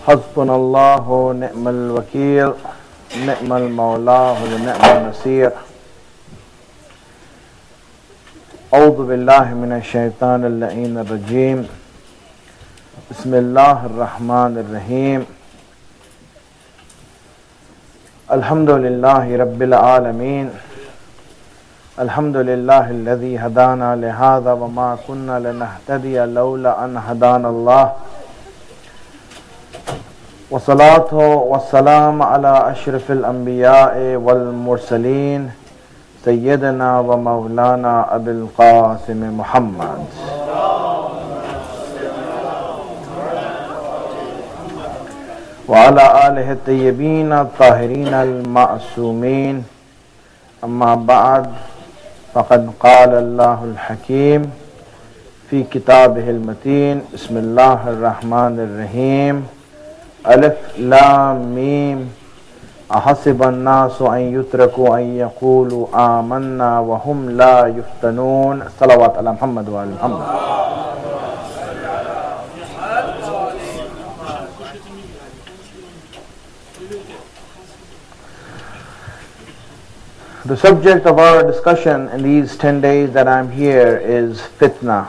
حسبنا الله ونعم الوكيل نعم المولى ونعم النصير. أعوذ بالله من الشيطان اللعين الرجيم. بسم الله الرحمن الرحيم. الحمد لله رب العالمين. الحمد لله الذي هدانا لهذا وما كنا لنهتدي لولا أن هدانا الله. والصلاة والسلام على أشرف الأنبياء والمرسلين سيدنا ومولانا أبي القاسم محمد وعلى آله الطيبين الطاهرين المعصومين. أما بعد فقد قال الله الحكيم في كتابه المتين. بسم الله الرحمن الرحيم. ألف لام ميم أحسب الناس أن يتركوا أن يقولوا آمنا وهم لا يفتنون. صلوات على محمد وآل محمد. The subject of our discussion in these 10 days that I'm here is fitna.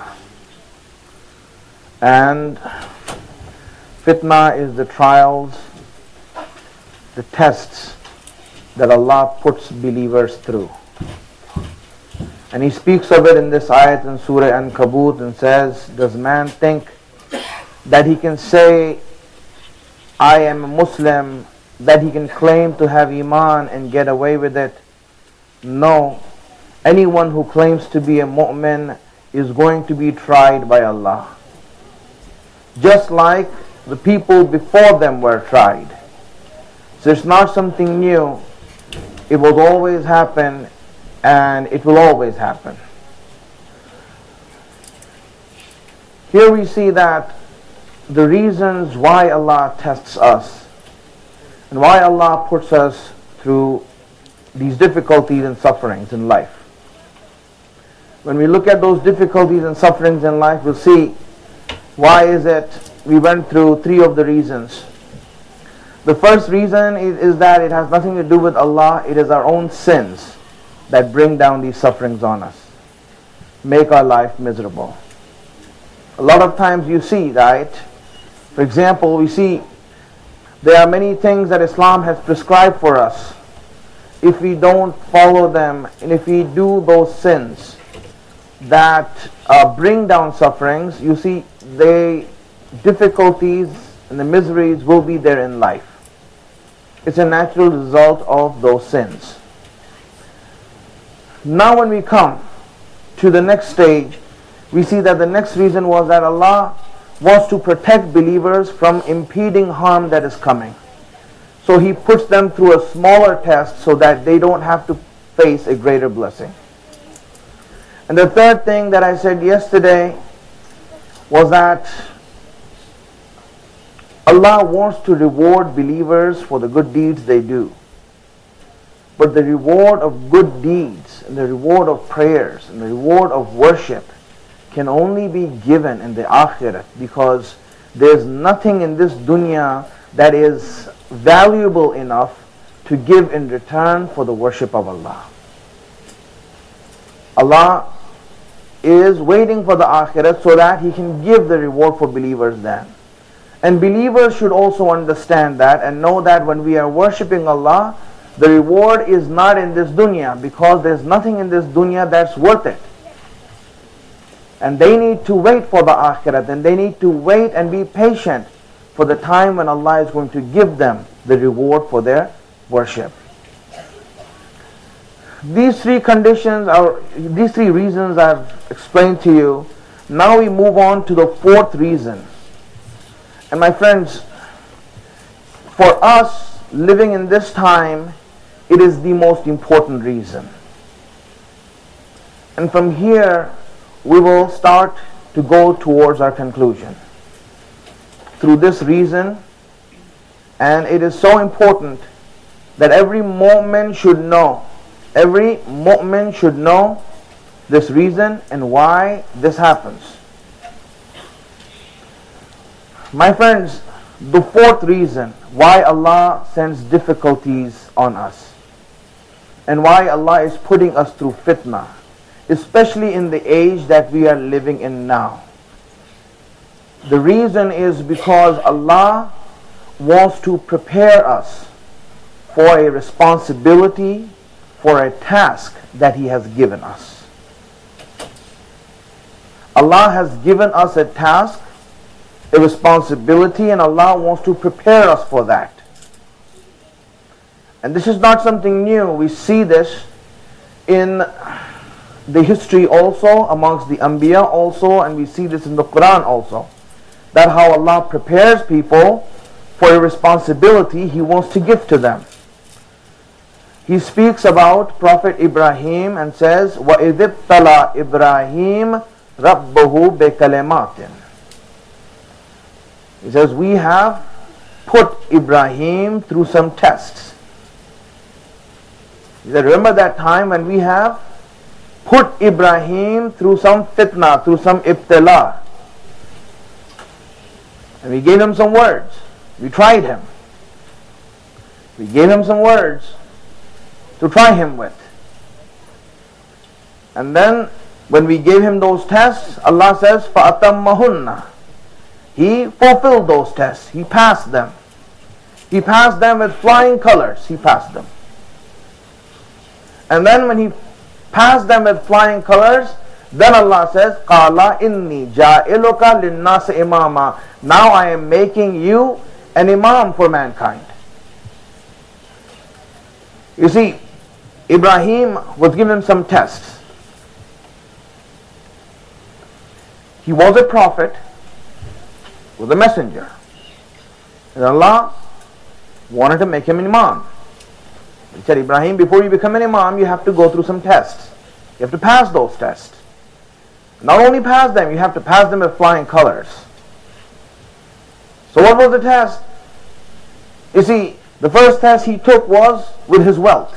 And fitna is the trials, the tests that Allah puts believers through. And He speaks of it in this ayat in Surah Ankabut and says, does man think that he can say, I am a Muslim, that he can claim to have Iman and get away with it? No. Anyone who claims to be a mu'min is going to be tried by Allah. Just like the people before them were tried. So it's not something new. It will always happen, and it will always happen. Here we see that the reasons why Allah tests us and why Allah puts us through these difficulties and sufferings in life. When we look at those difficulties and sufferings in life, we'll see why is it we went through three of the reasons. The first reason is that it has nothing to do with Allah. It is our own sins that bring down these sufferings on us, make our life miserable. A lot of times you see, right? For example, we see there are many things that Islam has prescribed for us. If we don't follow them, and if we do those sins that bring down sufferings, you see the difficulties and the miseries will be there in life. It's a natural result of those sins. Now when we come to the next stage, we see that the next reason was that Allah wants to protect believers from impeding harm that is coming. So He puts them through a smaller test so that they don't have to face a greater blessing. And the third thing that I said yesterday was that Allah wants to reward believers for the good deeds they do. But the reward of good deeds, and the reward of prayers, and the reward of worship can only be given in the Akhirat, because there's nothing in this dunya that is valuable enough to give in return for the worship of Allah. Allah is waiting for the Akhirat so that He can give the reward for believers then. And believers should also understand that and know that when we are worshipping Allah, the reward is not in this dunya, because there's nothing in this dunya that's worth it. And they need to wait for the Akhirat, and they need to wait and be patient for the time when Allah is going to give them the reward for their worship. These three conditions, these three reasons I've explained to you. Now we move on to the fourth reason. And my friends, for us living in this time, it is the most important reason. And from here, we will start to go towards our conclusion. Through this reason, and it is so important that every mu'min should know. Every mu'min should know this reason and why this happens. My friends, The fourth reason why Allah sends difficulties on us and why Allah is putting us through fitna, especially in the age that we are living in now. The reason is because Allah wants to prepare us for a responsibility, for a task that He has given us. Allah has given us a task, a responsibility, and Allah wants to prepare us for that. And this is not something new. We see this in the history also, amongst the Anbiya also, and we see this in the Quran also. That how Allah prepares people for a responsibility He wants to give to them. He speaks about Prophet Ibrahim and says, وَإِذِ ابْتَلَى إِبْرَاهِيمَ رَبُّهُ بِكَلِمَاتٍ. He says, we have put Ibrahim through some tests. He said, remember that time when we have put Ibrahim through some fitna, through some ibtila. And we gave him some words. We tried him. We gave him some words to try him with. And then when we gave him those tests, Allah says, فَأَتَمَّهُنَّ. He fulfilled those tests. He passed them. He passed them with flying colors. He passed them. And then when he passed them with flying colors, then Allah says, قَالَ إِنِّي جَائِلُكَ لِلنَّاسِ إِمَامًا. Now I am making you an imam for mankind. You see, Ibrahim was given some tests. He was a prophet, was a messenger. And Allah wanted to make him an imam. He said, Ibrahim, before you become an imam, you have to go through some tests. You have to pass those tests. Not only pass them, you have to pass them with flying colors. So what was the test? You see, the first test he took was with his wealth.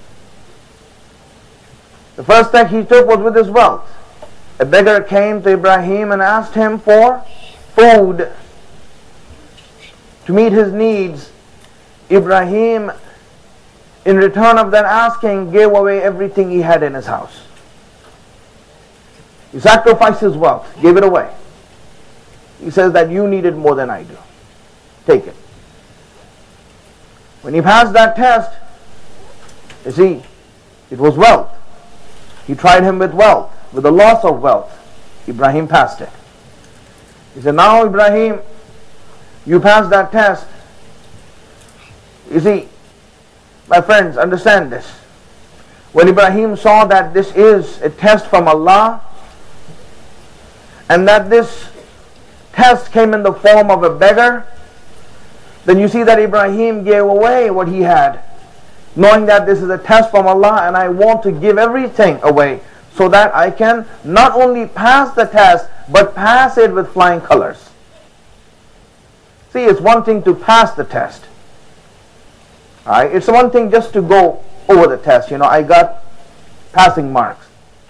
The first test he took was with his wealth. A beggar came to Ibrahim and asked him for food to meet his needs. Ibrahim, in return of that asking, gave away everything he had in his house. He sacrificed his wealth, gave it away. He says that you need it more than I do. Take it. When he passed that test, you see, it was wealth. He tried him with wealth, with the loss of wealth. Ibrahim passed it. He said, now Ibrahim, you passed that test. You see, my friends, understand this. When Ibrahim saw that this is a test from Allah, and that this test came in the form of a beggar, then you see that Ibrahim gave away what he had, knowing that this is a test from Allah and I want to give everything away so that I can not only pass the test, but pass it with flying colors. See, it's one thing to pass the test. Alright, it's one thing just to go over the test. I got passing marks.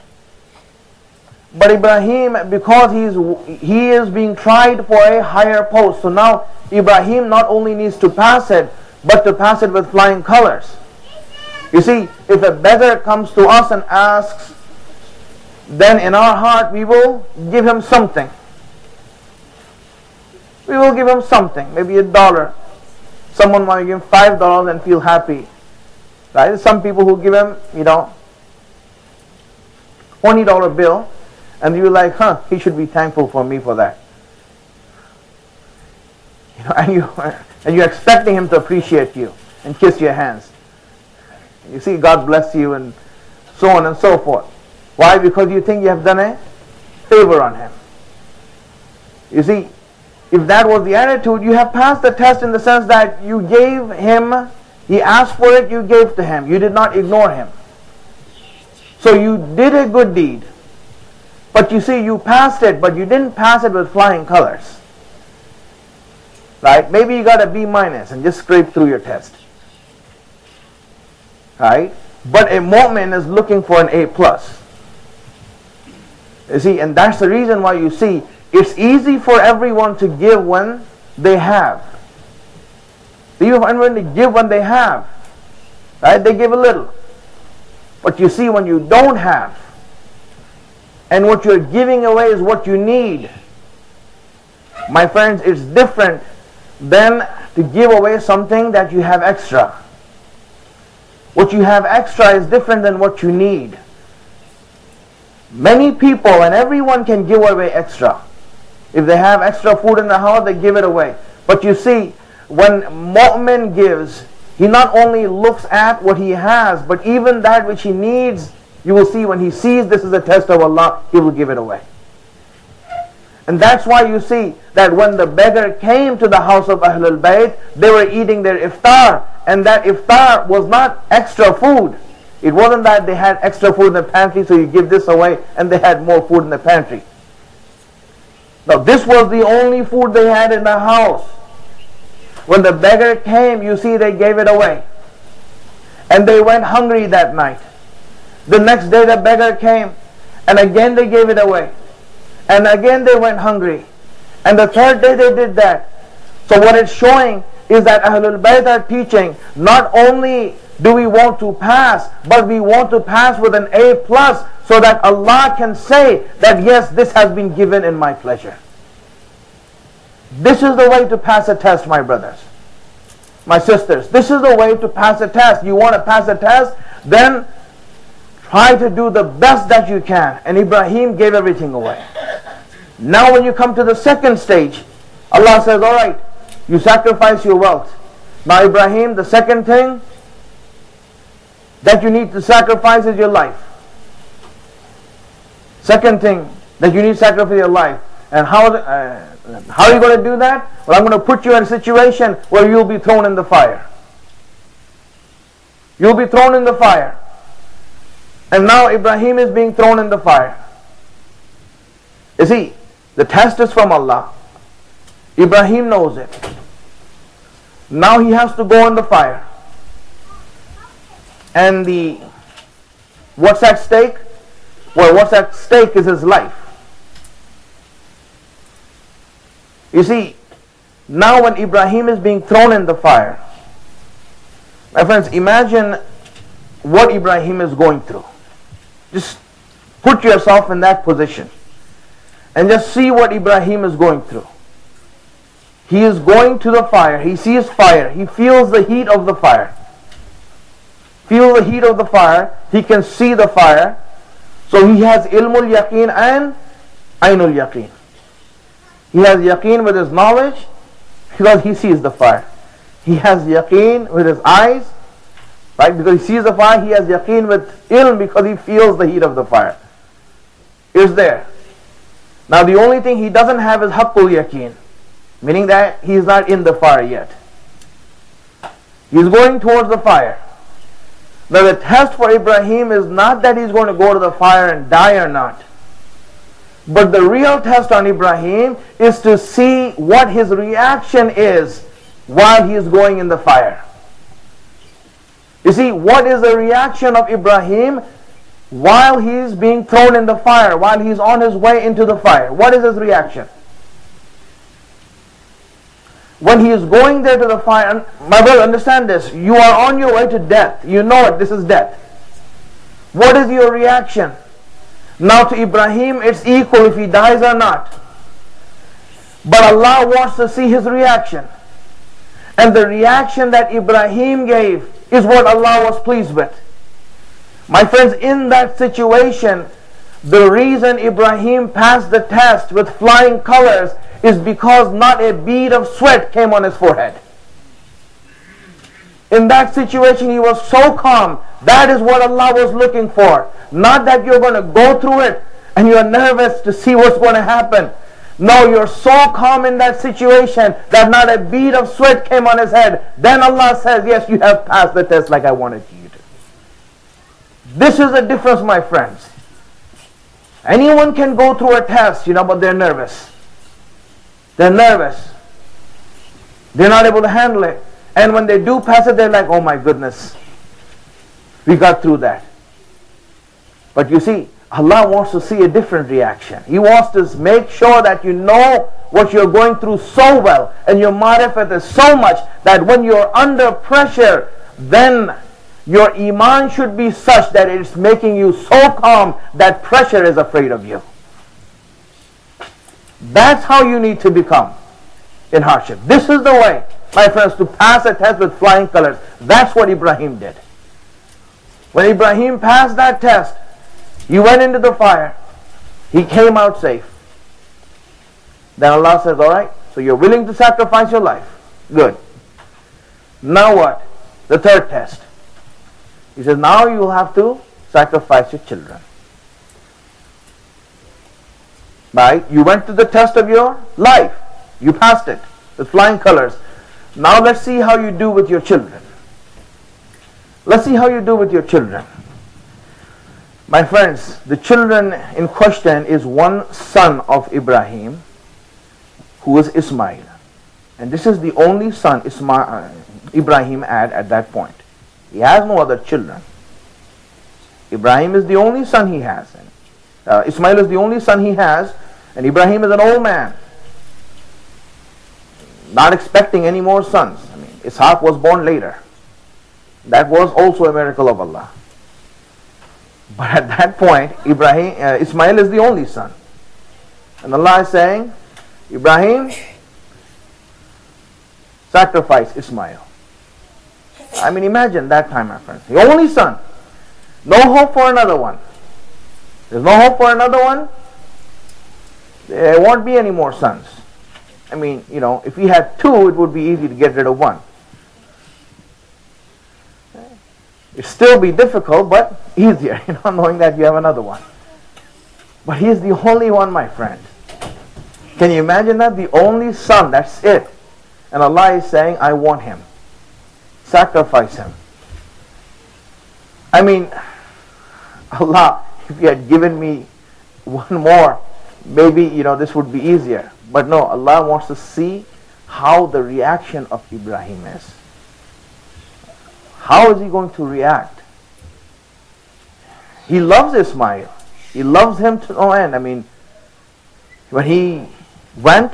But Ibrahim, because he is being tried for a higher post, so now Ibrahim not only needs to pass it, but to pass it with flying colors. You see, if a beggar comes to us and asks, then in our heart we will give him something. We will give him something, maybe $1. Someone might give him $5 and feel happy. Right? Some people who give him, $20 bill, and you're like, he should be thankful for me for that. And you're expecting him to appreciate you and kiss your hands. You see, God bless you and so on and so forth. Why? Because you think you have done a favor on him. You see, if that was the attitude, you have passed the test in the sense that you gave him, he asked for it, you gave to him. You did not ignore him. So you did a good deed. But you see, you passed it, but you didn't pass it with flying colors. Right? Maybe you got a B- and just scraped through your test. Right? But a mu'min is looking for an A+. You see, and that's the reason why you see, it's easy for everyone to give when they have. They even when they give when they have. Right? They give a little. But you see, when you don't have, and what you're giving away is what you need, my friends, it's different than to give away something that you have extra. What you have extra is different than what you need. Many people and everyone can give away extra. If they have extra food in the house, they give it away. But you see, when mu'min gives, he not only looks at what he has, but even that which he needs, you will see when he sees this is a test of Allah, he will give it away. And that's why you see that when the beggar came to the house of Ahlul Bayt, they were eating their iftar. And that iftar was not extra food. It wasn't that they had extra food in the pantry, so you give this away, and they had more food in the pantry. Now this was the only food they had in the house. When the beggar came, you see they gave it away. And they went hungry that night. The next day the beggar came, and again they gave it away. And again they went hungry. And the third day they did that. So what it's showing is that Ahlul Bayt are teaching, not only do we want to pass, but we want to pass with an A+, so that Allah can say that yes, this has been given in my pleasure. This is the way to pass a test, my brothers, my sisters. This is the way to pass a test. You want to pass a test? Then try to do the best that you can. And Ibrahim gave everything away. Now when you come to the second stage, Allah says, all right, you sacrifice your wealth. Now Ibrahim, the second thing that you need to sacrifice is your life. Second thing that you need to sacrifice your life. And how are you going to do that? Well, I'm going to put you in a situation where you'll be thrown in the fire. You'll be thrown in the fire. And now Ibrahim is being thrown in the fire. You see, the test is from Allah. Ibrahim knows it. Now he has to go in the fire. And what's at stake? Well, what's at stake is his life. You see, now when Ibrahim is being thrown in the fire, my friends, imagine what Ibrahim is going through. Just put yourself in that position and just see what Ibrahim is going through. He is going to the fire. He sees fire. He feels the heat of the fire. Feel the heat of the fire. He can see the fire. So he has ilmul yaqeen and ainul yaqeen. He has yaqeen with his knowledge because he sees the fire. He has yaqeen with his eyes, right? Because he sees the fire. He has yaqeen with ilm because he feels the heat of the fire. It's there. Now the only thing he doesn't have is haqqul yaqeen, meaning that he is not in the fire yet. He is going towards the fire. Now the test for Ibrahim is not that he's going to go to the fire and die or not. But the real test on Ibrahim is to see what his reaction is while he is going in the fire. You see, what is the reaction of Ibrahim while he is being thrown in the fire, while he is on his way into the fire? What is his reaction? When he is going there to the fire, my brother, understand this. You are on your way to death. You know it. This is death. What is your reaction? Now to Ibrahim, it's equal if he dies or not. But Allah wants to see his reaction. And the reaction that Ibrahim gave is what Allah was pleased with. My friends, in that situation, the reason Ibrahim passed the test with flying colors is because not a bead of sweat came on his forehead. In that situation, he was so calm. That is what Allah was looking for. Not that you're going to go through it and you're nervous to see what's going to happen. No, you're so calm in that situation that not a bead of sweat came on his head. Then Allah says, yes, you have passed the test like I wanted you to. This is the difference, my friends. Anyone can go through a test, but they're nervous. They're nervous. They're not able to handle it. And when they do pass it, they're like, oh my goodness, we got through that. But you see, Allah wants to see a different reaction. He wants to make sure that you know what you're going through so well, and your marifat is so much that when you're under pressure, then your iman should be such that it's making you so calm that pressure is afraid of you. That's how you need to become in hardship. This is the way, my friends, to pass a test with flying colors. That's what Ibrahim did. When Ibrahim passed that test, he went into the fire. He came out safe. Then Allah says, all right, so you're willing to sacrifice your life. Good. Now what? The third test. He says, now you will have to sacrifice your children. Right? You went to the test of your life. You passed it with flying colors. Now let's see how you do with your children. Let's see how you do with your children. My friends, the children in question is one son of Ibrahim, who is Ismail. And this is the only son Ibrahim had at that point. He has no other children. Ibrahim is the only son he has. Ismail is the only son he has, and Ibrahim is an old man, not expecting any more sons. I mean, Ishaq was born later. That was also a miracle of Allah. But at that point, Ismail is the only son. And Allah is saying, Ibrahim, sacrifice Ismail. I mean, imagine that time, my friends. The only son. No hope for another one. There's no hope for another one. There won't be any more sons. I mean, you know, if we had two, it would be easy to get rid of one. It'd still be difficult, but easier, you know, knowing that you have another one. But he's the only one, my friend. Can you imagine that? The only son, that's it. And Allah is saying, I want him. Sacrifice him. I mean, Allah, if you had given me one more, maybe, you know, this would be easier. But no, Allah wants to see how the reaction of Ibrahim is. How is he going to react? He loves Ismail. He loves him to no end. I mean, when he went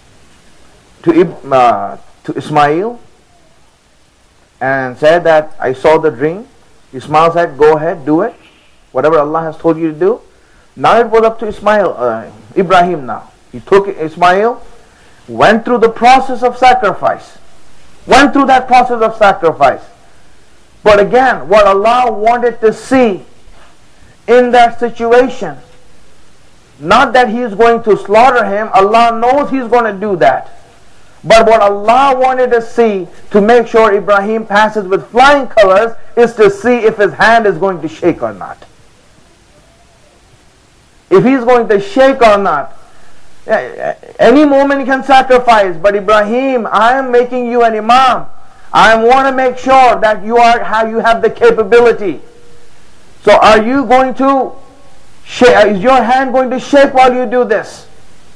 to Ismail and said that I saw the dream, Ismail said, go ahead, do it. Whatever Allah has told you to do. Now it was up to Ibrahim now. He took Ismail, went through the process of sacrifice. Went through that process of sacrifice. But again, what Allah wanted to see in that situation, not that He is going to slaughter him, Allah knows He's going to do that. But what Allah wanted to see to make sure Ibrahim passes with flying colors is to see if his hand is going to shake or not. If he's going to shake or not. Any moment he can sacrifice, but Ibrahim, I am making you an imam. I want to make sure that you have the capability. So are you going to shake? Is your hand going to shake while you do this?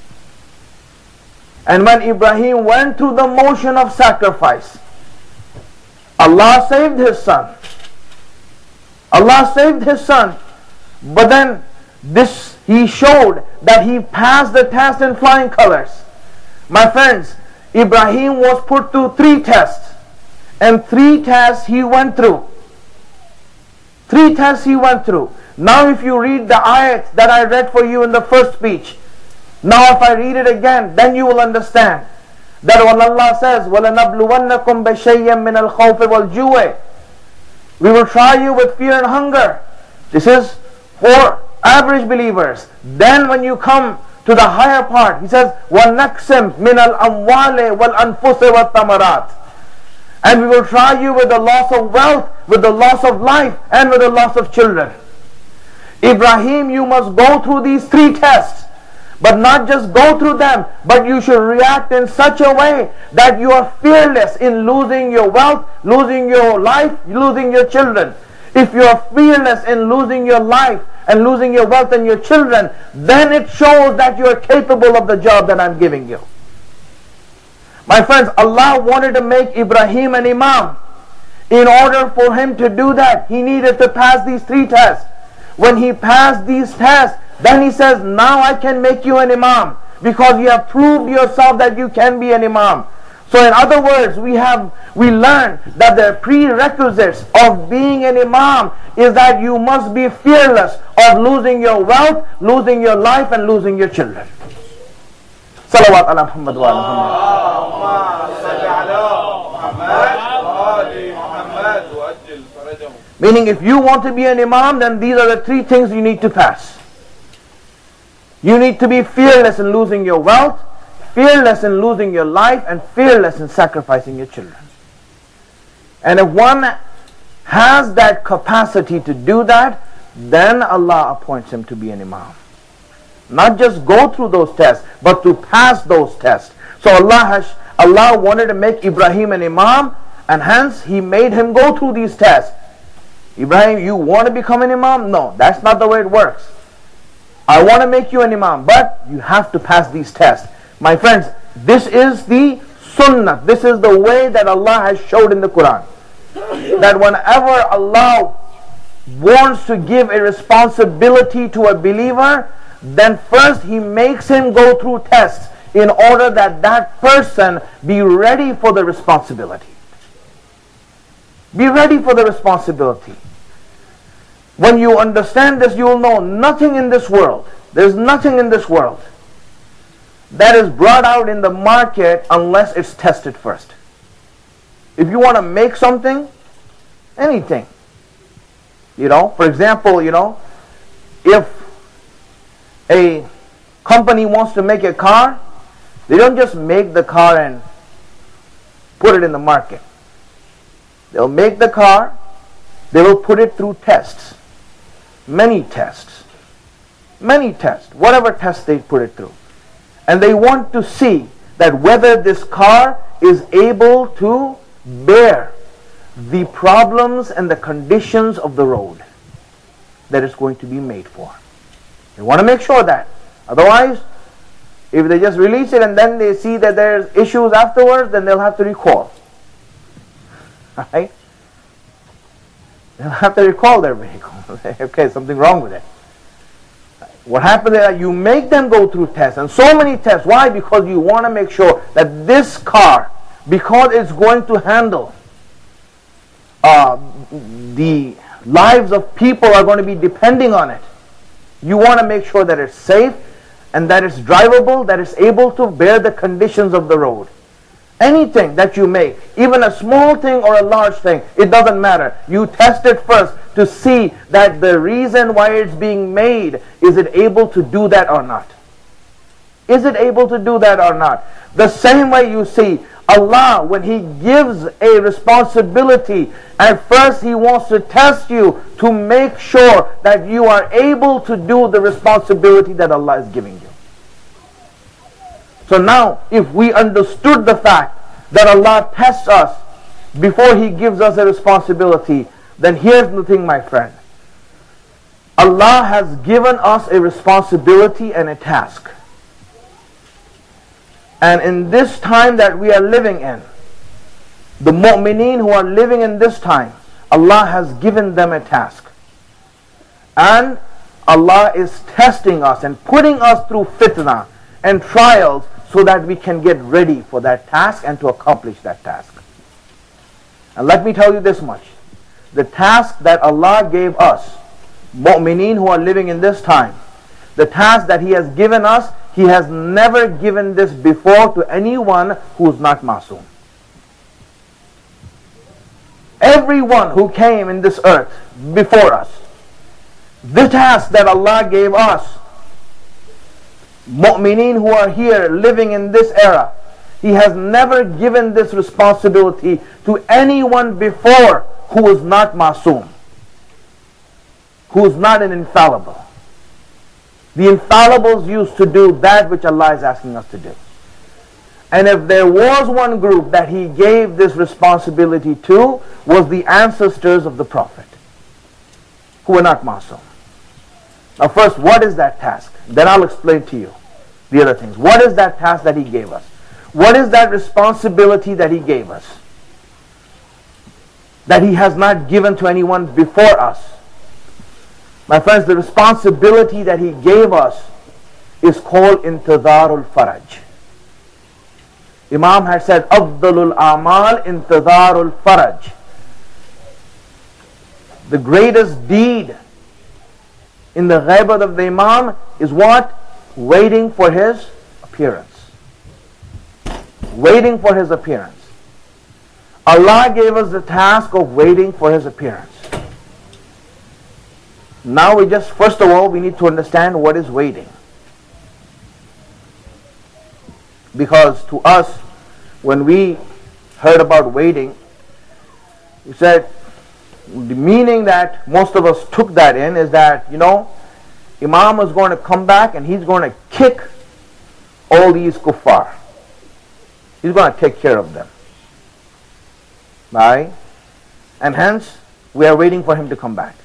And when Ibrahim went through the motion of sacrifice, Allah saved his son. Allah saved his son. But then he showed that he passed the test in flying colors. My friends, Ibrahim was put through 3 tests. And 3 tests he went through. 3 tests he went through. Now if you read the ayat that I read for you in the first speech, now if I read it again, then you will understand that when Allah says, وَلَنَبْلُوَنَّكُمْ بِشَيْءٍ مِّنَ الْخَوْفِ وَالْجُوعِ, we will try you with fear and hunger. This is for average believers. Then when you come to the higher part, he says, وَنَقْسِمْ مِنَ الْأَمْوَالِ وَالْأَنفُسِ وَالثَّمَرَاتِ, and we will try you with the loss of wealth, with the loss of life, and with the loss of children. Ibrahim, you must go through these 3 tests. But not just go through them, but you should react in such a way that you are fearless in losing your wealth, losing your life, losing your children. If you are fearless in losing your life and losing your wealth and your children, then it shows that you are capable of the job that I'm giving you. My friends, Allah wanted to make Ibrahim an imam. In order for him to do that, he needed to pass these 3 tests. When he passed these tests, then he says, now I can make you an imam. because you have proved yourself that you can be an imam. So in other words, we learn that the prerequisites of being an imam is that you must be fearless of losing your wealth, losing your life, and losing your children. Salawat ala Muhammad wa ala Muhammad. Meaning, if you want to be an imam, then these are the three things you need to pass. You need to be fearless in losing your wealth, fearless in losing your life, and fearless in sacrificing your children. And if one has that capacity to do that, then Allah appoints him to be an imam. Not just go through those tests, but to pass those tests. So Allah wanted to make Ibrahim an imam, and hence He made him go through these tests. Ibrahim, you want to become an imam? No, that's not the way it works. I want to make you an imam, but you have to pass these tests. My friends, this is the sunnah. This is the way that Allah has showed in the Quran. That whenever Allah wants to give a responsibility to a believer, then first He makes him go through tests in order that that person be ready for the responsibility. Be ready for the responsibility. When you understand this, you will know nothing in this world, there's nothing in this world that is brought out in the market unless it's tested first. If you want to make something, anything, for example, if a company wants to make a car, they don't just make the car and put it in the market. They'll make the car, they will put it through tests. Many tests, whatever tests they put it through. And they want to see that whether this car is able to bear the problems and the conditions of the road that it's going to be made for. They want to make sure that. Otherwise, if they just release it and then they see that there's issues afterwards, then they'll have to recall. Right? They'll have to recall their vehicle. Okay, something wrong with it. What happens is that you make them go through tests, and so many tests. Why? Because you want to make sure that this car, because it's going to handle the lives of people are going to be depending on it. You want to make sure that it's safe and that it's drivable, that it's able to bear the conditions of the road. Anything that you make, even a small thing or a large thing, it doesn't matter. You test it first to see that the reason why it's being made, is it able to do that or not? Is it able to do that or not? The same way you see Allah, when He gives a responsibility, at first He wants to test you to make sure that you are able to do the responsibility that Allah is giving you. So now, if we understood the fact that Allah tests us before He gives us a responsibility, then here's the thing, my friend. Allah has given us a responsibility and a task. And in this time that we are living in, the mu'mineen who are living in this time, Allah has given them a task. And Allah is testing us and putting us through fitna and trials so that we can get ready for that task and to accomplish that task. And let me tell you this much. The task that Allah gave us, mu'mineen who are living in this time, the task that He has given us, He has never given this before to anyone who is not masoom. Everyone who came in this earth before us, the task that Allah gave us, mu'mineen who are here living in this era, He has never given this responsibility to anyone before who is not masoom, who is not an infallible. The infallibles used to do that which Allah is asking us to do. And if there was one group that He gave this responsibility to, was the ancestors of the Prophet, who were not masoom. Now first, what is that task? Then I'll explain to you the other things. What is that task that He gave us? What is that responsibility that He gave us, that He has not given to anyone before us? My friends, the responsibility that He gave us is called intidharul faraj. Imam had said, Afdalul Amal intidharul faraj. The greatest deed in the ghaibat of the Imam is what? Waiting for his appearance. Waiting for his appearance. Allah gave us the task of waiting for his appearance. Now first of all, we need to understand what is waiting. Because to us, when we heard about waiting, we said, the meaning that most of us took that in is that, Imam is going to come back and he's going to kick all these kuffar. He's going to take care of them. Right? And hence, we are waiting for him to come back.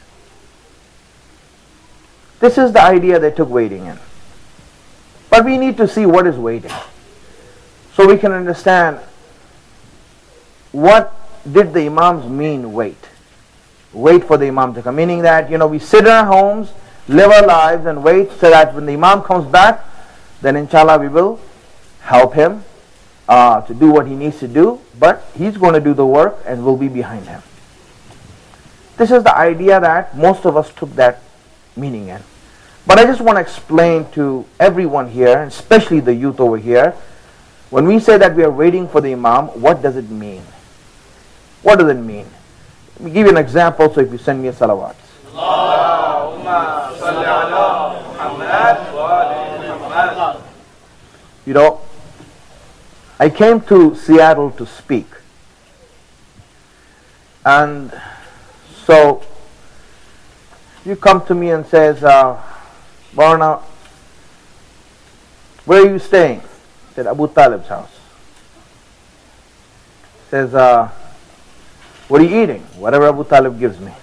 This is the idea they took waiting in. But we need to see what is waiting, so we can understand what did the Imams mean wait. Wait for the Imam to come. Meaning that, we sit in our homes, live our lives and wait so that when the Imam comes back, then inshallah we will help him to do what he needs to do, but he's going to do the work and we'll be behind him. This is the idea that most of us took that meaning in. But I just want to explain to everyone here, especially the youth over here, when we say that we are waiting for the Imam, what does it mean? What does it mean? Let me give you an example, so if you send me a salawat. I came to Seattle to speak. And so you come to me and says, Barna, where are you staying? I said, Abu Talib's house. Says, what are you eating? Whatever Abu Talib gives me.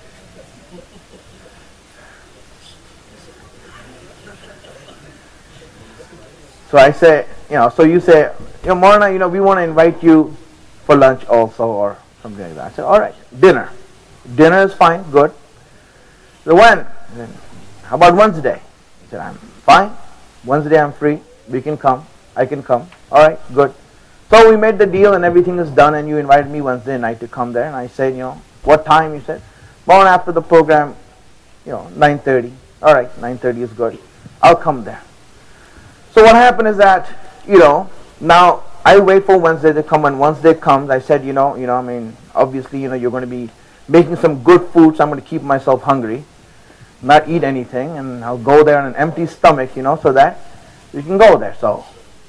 So I say, so you say, Marna, we want to invite you for lunch also, or something like that. I said, all right, dinner. Dinner is fine, good. So when? How about Wednesday? I said, I'm fine. Wednesday I'm free. We can come. I can come. All right, good. So we made the deal and everything is done, and you invited me Wednesday night to come there. And I said, what time? You said, well, after the program, 9:30. All right, 9:30 is good. I'll come there. So what happened is that, now I wait for Wednesday to come. When Wednesday comes, I said, obviously, you're going to be making some good food, so I'm going to keep myself hungry, not eat anything, and I'll go there on an empty stomach, so that you can go there. So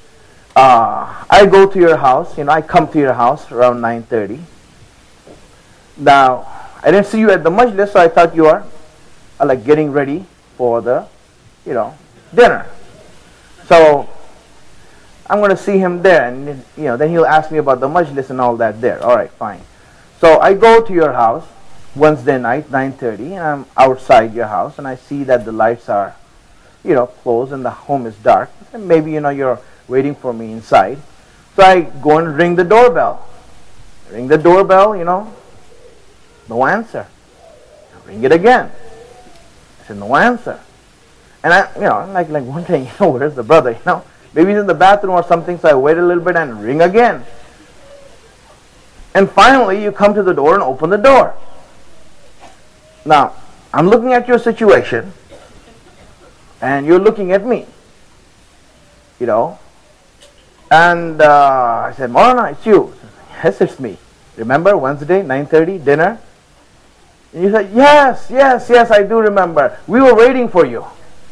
I go to your house, I come to your house around 9:30. Now, I didn't see you at the majlis, so I thought you are like getting ready for the, dinner. So I'm going to see him there, and then he'll ask me about the majlis and all that there. All right, fine. So I go to your house Wednesday night, 9:30, and I'm outside your house, and I see that the lights are, closed and the home is dark. And maybe, you're waiting for me inside. So I go and ring the doorbell. Ring the doorbell, no answer. I ring it again. I said, no answer. And I'm like wondering, where's the brother, Maybe he's in the bathroom or something, so I wait a little bit and ring again. And finally, you come to the door and open the door. Now, I'm looking at your situation, and you're looking at me, And I said, Maulana, it's you. Yes, it's me. Remember Wednesday, 9:30, dinner? And you said, yes, I do remember. We were waiting for you.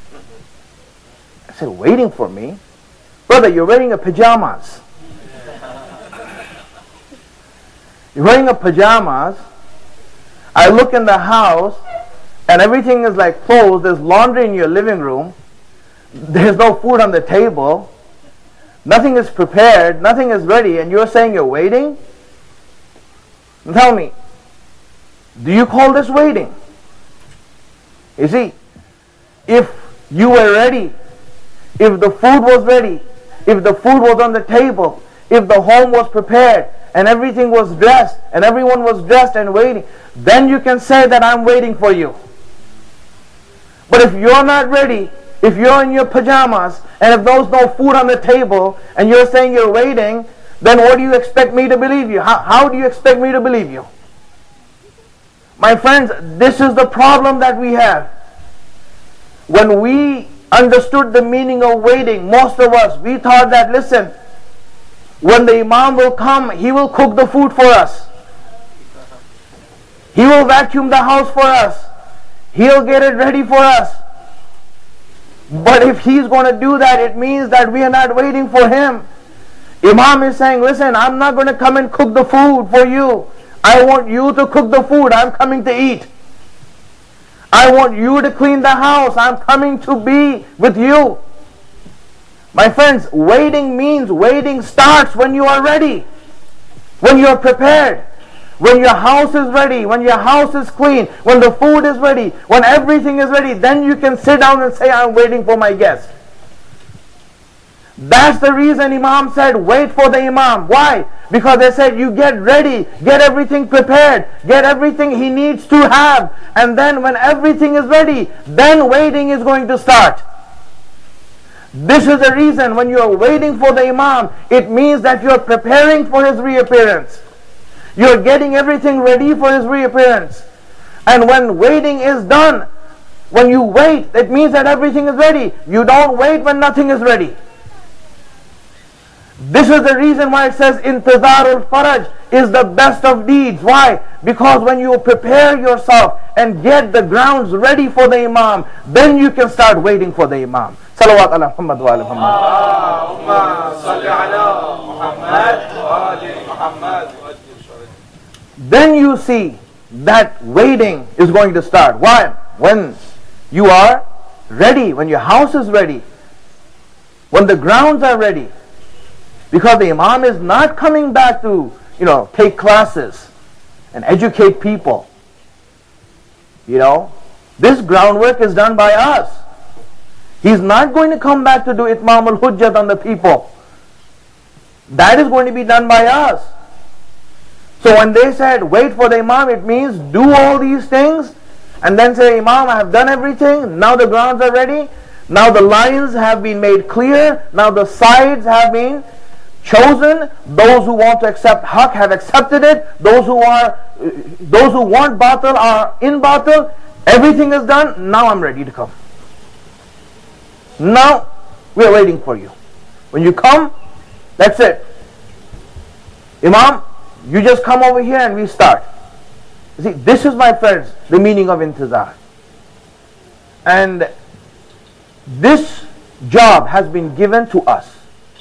I said, waiting for me? Brother, you're wearing a pajamas. You're wearing a pajamas. I look in the house, and everything is like closed. There's laundry in your living room. There's no food on the table. Nothing is prepared. Nothing is ready. And you're saying you're waiting? Tell me, do you call this waiting? You see, if you were ready, if the food was ready, if the food was on the table, if the home was prepared, and everything was dressed, and everyone was dressed and waiting, then you can say that I'm waiting for you. But if you're not ready, if you're in your pajamas and if there's no food on the table and you're saying you're waiting, then what do you expect me to believe you? How do you expect me to believe you? My friends, this is the problem that we have. When we understood the meaning of waiting, most of us, we thought that, listen, when the Imam will come, he will cook the food for us. He will vacuum the house for us. He'll get it ready for us. But if he's going to do that, it means that we are not waiting for him. Imam is saying, listen, I'm not going to come and cook the food for you. I want you to cook the food. I'm coming to eat. I want you to clean the house. I'm coming to be with you. My friends, waiting means waiting starts when you are ready. When you're prepared. When your house is ready. When your house is clean. When the food is ready. When everything is ready. Then you can sit down and say, I'm waiting for my guest. That's the reason Imam said, wait for the Imam. Why? Because they said, you get ready, get everything prepared, get everything he needs to have. And then when everything is ready, then waiting is going to start. This is the reason when you are waiting for the Imam, it means that you are preparing for his reappearance. You are getting everything ready for his reappearance. And when waiting is done, when you wait, it means that everything is ready. You don't wait when nothing is ready. This is the reason why it says Intizarul Faraj is the best of deeds. Why? Because when you prepare yourself and get the grounds ready for the Imam, then you can start waiting for the Imam. Salawat ala Muhammad wa ala Muhammad. Then you see that waiting is going to start. Why? When you are ready, when your house is ready, when the grounds are ready. Because the Imam is not coming back to, take classes and educate people. This groundwork is done by us. He's not going to come back to do Itmam al-Hujjat on the people. That is going to be done by us. So when they said, wait for the Imam, it means do all these things and then say, Imam, I have done everything. Now the grounds are ready. Now the lines have been made clear. Now the sides have been chosen. Those who want to accept haq have accepted it. Those who want batil are in batil. Everything is done. Now I'm ready to come. Now we are waiting for you. When you come, that's it. Imam, you just come over here and we start. You see, this is, my friends, the meaning of intizar. And this job has been given to us.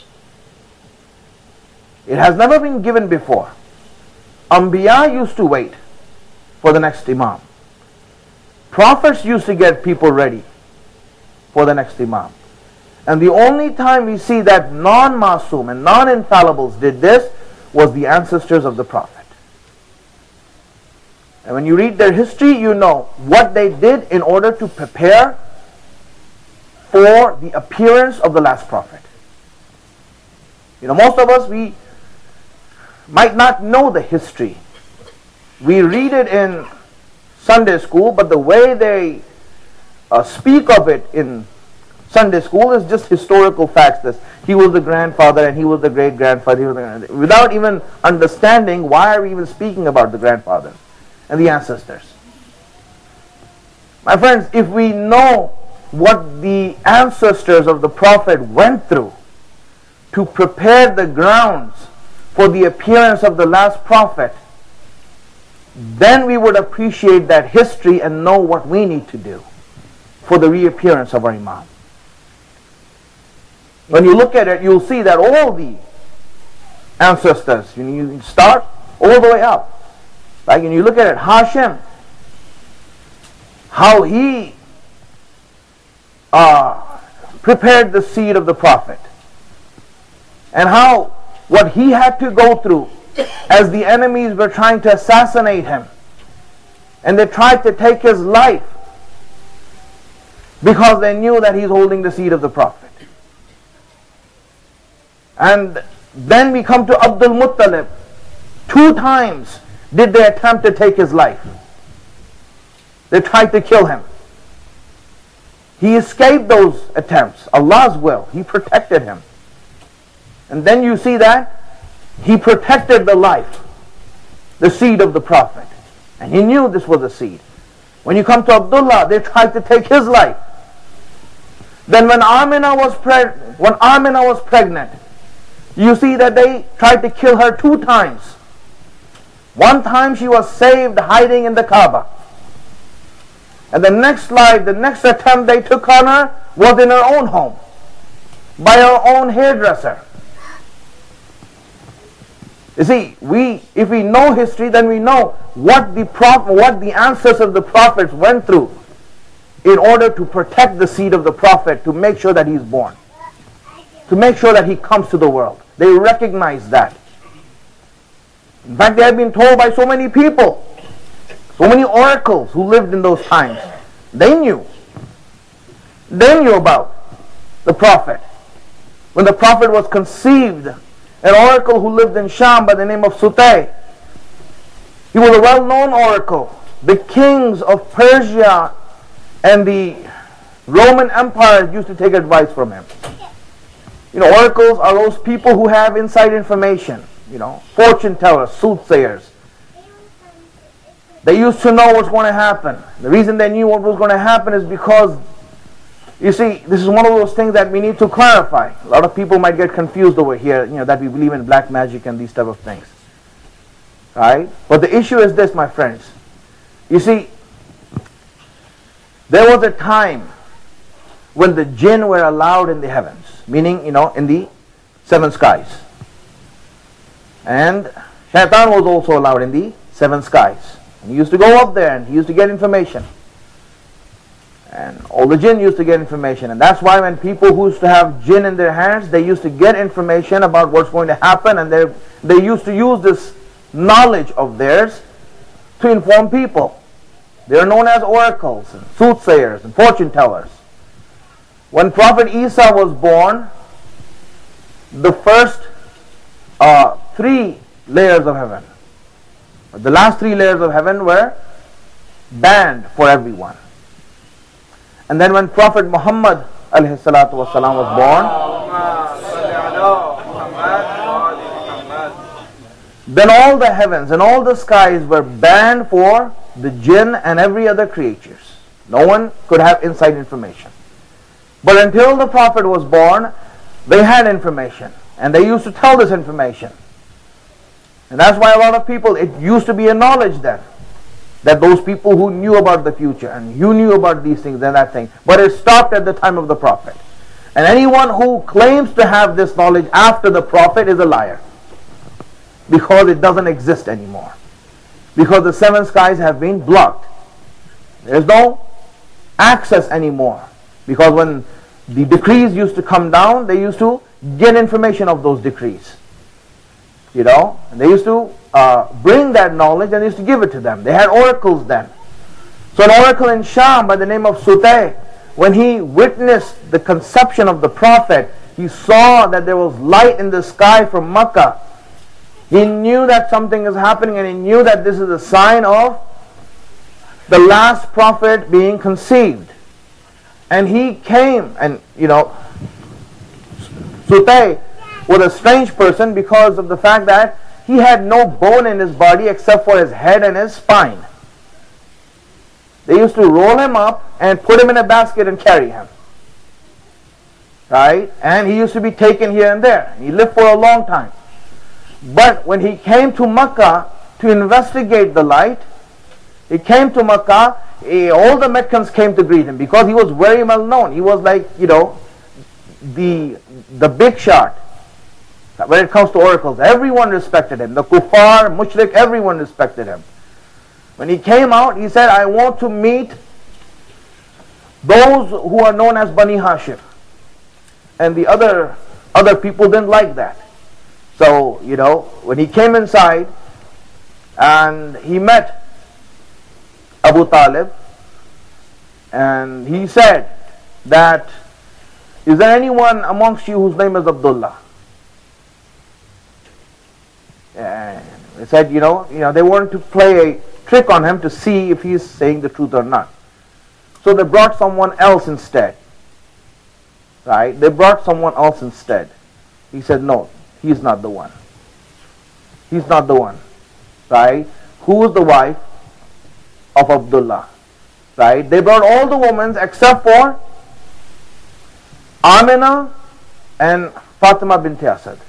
It has never been given before. Anbiya used to wait for the next Imam. Prophets used to get people ready for the next Imam. And the only time we see that non-Masum and non-infallibles did this was the ancestors of the Prophet. And when you read their history, you know what they did in order to prepare for the appearance of the last Prophet. Most of us, we might not know the history. We read it in Sunday school, but the way they speak of it in Sunday school is just historical facts. That he was the grandfather and he was the great-grandfather, without even understanding why are we even speaking about the grandfather and the ancestors. My friends, if we know what the ancestors of the Prophet went through to prepare the grounds for the appearance of the last Prophet, then we would appreciate that history and know what we need to do for the reappearance of our Imam. When you look at it, you'll see that all the ancestors, you start all the way up. Like when you look at it, Hashim, how he prepared the seed of the Prophet, and how what he had to go through as the enemies were trying to assassinate him, and they tried to take his life because they knew that he's holding the seed of the Prophet. And then we come to Abdul Muttalib. 2 times did they attempt to take his life. They tried to kill him. He escaped those attempts. Allah's will. He protected him. And then you see that he protected the life, the seed of the Prophet. And he knew this was a seed. When you come to Abdullah, they tried to take his life. Then when Amina was pregnant, you see that they tried to kill her 2 times. One time she was saved hiding in the Kaaba. And the next attempt they took on her was in her own home, by her own hairdresser. You see, if we know history, then we know what the ancestors of the prophets went through in order to protect the seed of the Prophet, to make sure that he is born, to make sure that he comes to the world. They recognize that. In fact, they have been told by so many people, so many oracles who lived in those times. They knew about the Prophet. When the Prophet was conceived, an oracle who lived in Sham by the name of Sutay, he was a well-known oracle. The kings of Persia and the Roman Empire used to take advice from him. Oracles are those people who have inside information, fortune tellers, soothsayers. They used to know what's going to happen. The reason they knew what was going to happen is because, you see, this is one of those things that we need to clarify. A lot of people might get confused over here, that we believe in black magic and these type of things. Right? But the issue is this, my friends. You see, there was a time when the jinn were allowed in the heavens, meaning, in the 7 skies. And Shaitan was also allowed in the 7 skies. And he used to go up there and he used to get information. And all the jinn used to get information. And that's why when people who used to have jinn in their hands, they used to get information about what's going to happen, and they used to use this knowledge of theirs to inform people. They are known as oracles and soothsayers and fortune tellers. When Prophet Isa was born, the first 3 layers of heaven, the last 3 layers of heaven were banned for everyone. And then when Prophet Muhammad ﷺ was born, then all the heavens and all the skies were banned for the jinn and every other creatures. No one could have inside information. But until the Prophet was born, they had information, and they used to tell this information. And that's why a lot of people, it used to be a knowledge then, that those people who knew about the future and you knew about these things and that thing. But it stopped at the time of the Prophet. And anyone who claims to have this knowledge after the Prophet is a liar, because it doesn't exist anymore. Because the 7 skies have been blocked. There's no access anymore. Because when the decrees used to come down, they used to get information of those decrees. And they used to bring that knowledge and they used to give it to them. They had oracles then. So an oracle in Sham by the name of Sutay, when he witnessed the conception of the Prophet, he saw that there was light in the sky from Makkah. He knew that something is happening, and he knew that this is a sign of the last Prophet being conceived. And he came, and Sutay was a strange person because of the fact that he had no bone in his body except for his head and his spine. They used to roll him up and put him in a basket and carry him. Right? And he used to be taken here and there. He lived for a long time. But when he came to Makkah to investigate the light, he came to Makkah, all the Meccans came to greet him because he was very well known. He was like, the big shot when it comes to oracles. Everyone respected him. The kuffar, mushrik, everyone respected him. When he came out, he said, I want to meet those who are known as Bani Hashim. And the other people didn't like that. So, when he came inside and he met Abu Talib, and he said that, is there anyone amongst you whose name is Abdullah? And they said, they wanted to play a trick on him to see if he is saying the truth or not. so they brought someone else instead. Right? They brought someone else instead. He said, no, he's not the one. He's not the one. Right? Who is the wife of Abdullah? Right? They brought all the women except for Amina and Fatima bint Asad.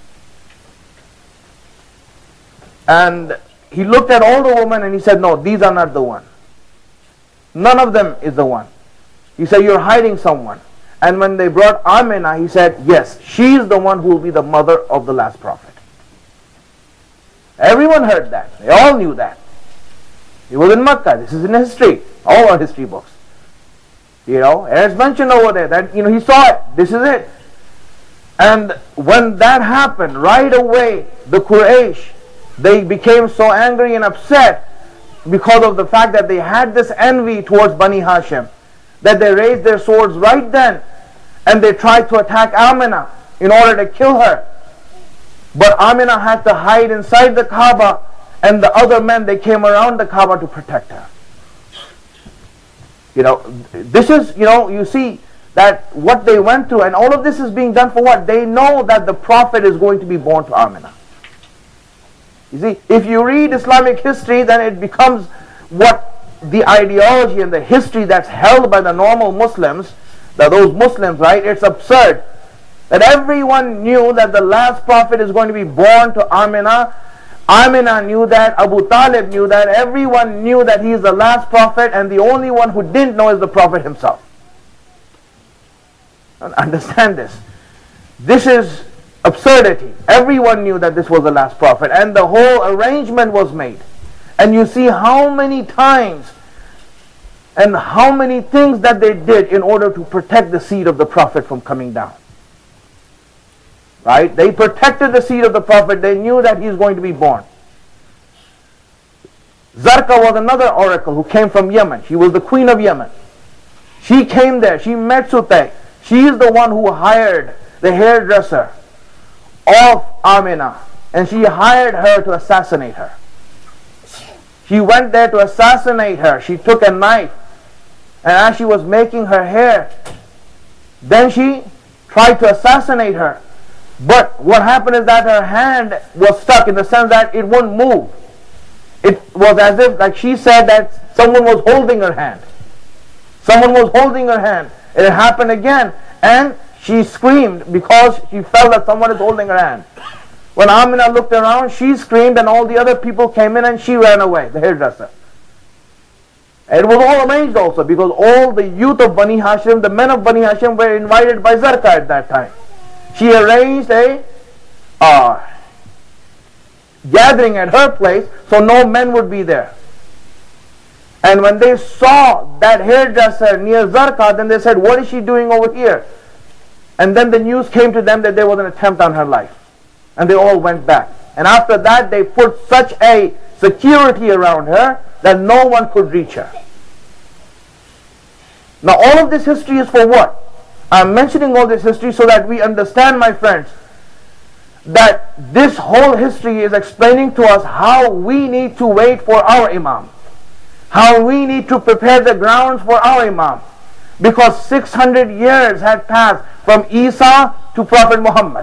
And he looked at all the women and he said, no, these are not the one. None of them is the one. He said, you're hiding someone. And when they brought Amina, he said, yes, she is the one who will be the mother of the last prophet. Everyone heard that. They all knew that. It was in Makkah. This is in history. All our history books. You know, and it's mentioned over there that, you know, he saw it. This is it. And when that happened, right away, the Quraysh, they became so angry and upset because of the fact that they had this envy towards Bani Hashim, that they raised their swords right then and they tried to attack Amina in order to kill her. But Amina had to hide inside the Kaaba, and the other men, they came around the Kaaba to protect her. You know, this is, you know, you see that what they went through, and all of this is being done for what? They know that the Prophet is going to be born to Amina. You see, if you read Islamic history, then it becomes what the ideology and the history that's held by the normal Muslims, that those Muslims, right, it's absurd. That everyone knew that the last prophet is going to be born to Amina. Amina knew that, Abu Talib knew that, everyone knew that he is the last prophet, and the only one who didn't know is the Prophet himself. And understand this. This is absurdity. Everyone knew that this was the last prophet, and the whole arrangement was made. And you see how many times and how many things that they did in order to protect the seed of the Prophet from coming down. Right? They protected the seed of the Prophet. They knew that he is going to be born. Zarqa was another oracle who came from Yemen. She was the queen of Yemen. She came there. She met Sutay. She is the one who hired the hairdresser of Amina, and she hired her to assassinate her. She went there to assassinate her. She took a knife, and as she was making her hair, then she tried to assassinate her. But what happened is that her hand was stuck, in the sense that it wouldn't move. It was as if, like she said, that someone was holding her hand. Someone was holding her hand. It happened again, and she screamed because she felt that someone is holding her hand. When Amina looked around, she screamed, and all the other people came in, and she ran away, the hairdresser. It was all arranged also, because all the youth of Bani Hashim, the men of Bani Hashim, were invited by Zarqa at that time. She arranged a gathering at her place, so no men would be there. And when they saw that hairdresser near Zarqa, then they said, what is she doing over here? And then the news came to them that there was an attempt on her life. And they all went back. And after that, they put such a security around her that no one could reach her. Now all of this history is for what? I'm mentioning all this history so that we understand, my friends, that this whole history is explaining to us how we need to wait for our Imam. How we need to prepare the grounds for our Imam. Because 600 years had passed from Isa to Prophet Muhammad.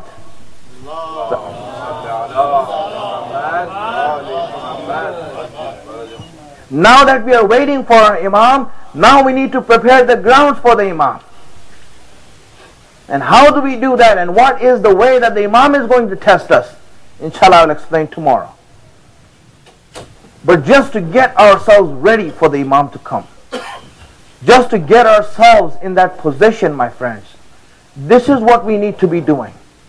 Now that we are waiting for our Imam, now we need to prepare the grounds for the Imam. And how do we do that? And what is the way that the Imam is going to test us? Inshallah, I'll explain tomorrow. But just to get ourselves ready for the Imam to come, just to get ourselves in that position, my friends, this is what we need to be doing.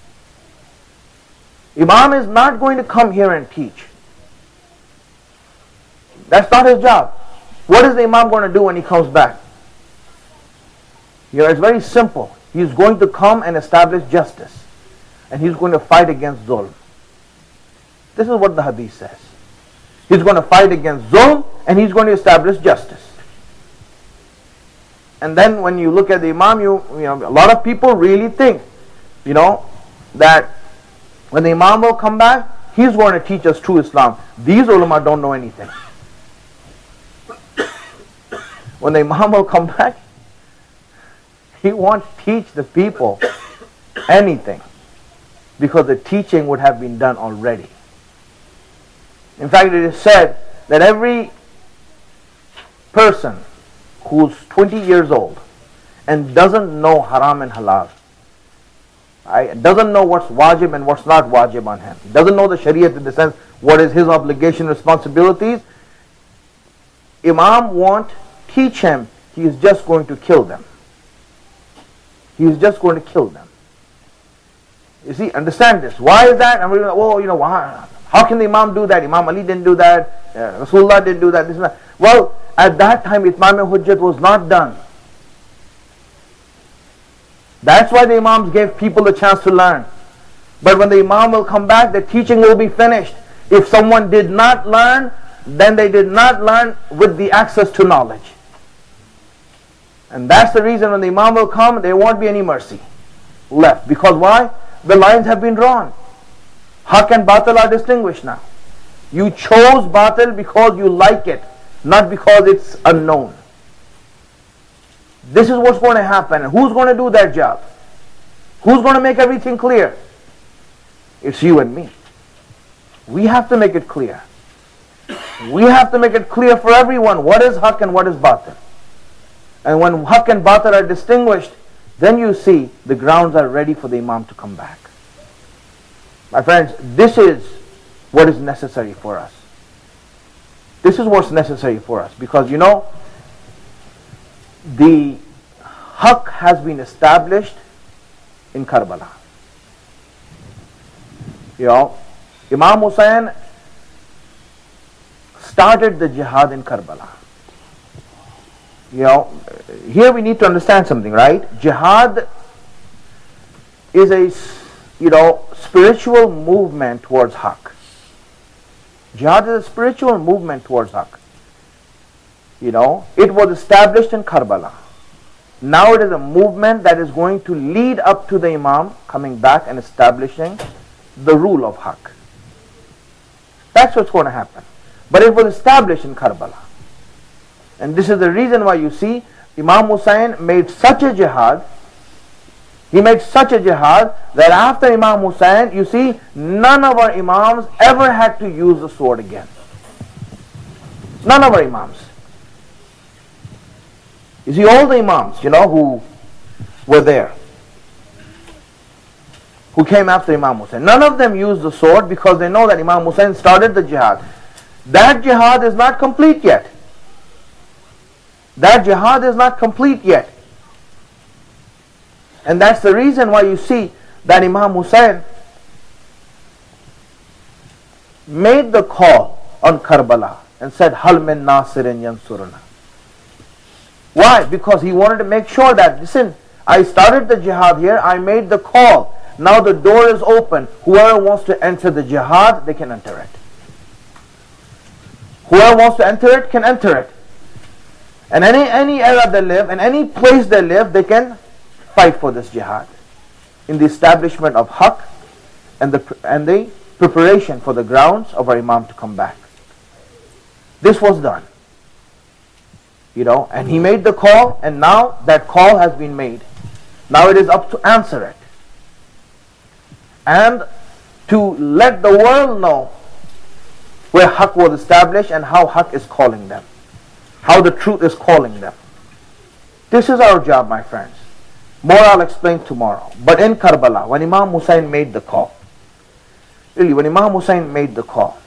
Imam is not going to come here and teach. That's not his job. What is the Imam going to do when he comes back? You know, it's very simple. He's going to come and establish justice. And he's going to fight against zulm. This is what the hadith says. He's going to fight against zulm, and he's going to establish justice. And then when you look at the Imam, you know, a lot of people really think, you know, that when the Imam will come back, he's going to teach us true Islam. These ulama don't know anything. When the Imam will come back, He won't teach the people anything because the teaching would have been done already. In fact, it is said that every person who's 20 years old and doesn't know haram and halal, doesn't know what's wajib and what's not wajib on him, doesn't know the Shariat in the sense what is his obligation, responsibilities, Imam won't teach him. He is just going to kill them. He is just going to kill them. You see, understand this. Why is that? How can the Imam do that? Imam Ali didn't do that. Rasulullah didn't do that. This and that. Well, at that time, Itmam-e-Hujjat was not done. That's why the Imams gave people a chance to learn. But when the Imam will come back, the teaching will be finished. If someone did not learn, then they did not learn with the access to knowledge. And that's the reason when the Imam will come, there won't be any mercy left. Because why? The lines have been drawn. Haq and Batil are distinguished now. You chose Batil because you like it, not because it's unknown. This is what's going to happen. And who's going to do that job? Who's going to make everything clear? It's you and me. We have to make it clear. We have to make it clear for everyone what is Haq and what is Batil. And when Haq and Batil are distinguished, then you see the grounds are ready for the Imam to come back. My friends, this is what is necessary for us. This is what's necessary for us. Because the Haq has been established in Karbala. Imam Hussain started the jihad in Karbala. Here we need to understand something, right? Jihad is a, spiritual movement towards Haq. Jihad is a spiritual movement towards Haq. It was established in Karbala. Now it is a movement that is going to lead up to the Imam coming back and establishing the rule of Haq. That's what's going to happen. But it was established in Karbala. And this is the reason why you see Imam Hussain made such a jihad. He made such a jihad that after Imam Hussain, you see, none of our Imams ever had to use the sword again. None of our Imams. You see, all the Imams, who were there, who came after Imam Hussain, none of them used the sword because they know that Imam Hussain started the jihad. That jihad is not complete yet. That jihad is not complete yet. And that's the reason why you see that Imam Hussain made the call on Karbala and said, Hal min Nasirin yansuruna. Why? Because he wanted to make sure that, listen, I started the jihad here, I made the call. Now the door is open. Whoever wants to enter the jihad, they can enter it. Whoever wants to enter it can enter it. And any era they live, and any place they live, they can fight for this jihad in the establishment of Haq and the preparation for the grounds of our Imam to come back. This was done. And he made the call, and now that call has been made. Now it is up to answer it. And to let the world know where Haq was established and how Haq is calling them. How the truth is calling them. This is our job, my friends. More I'll explain tomorrow. But in Karbala, when Imam Hussain made the call, when Imam Hussain made the call,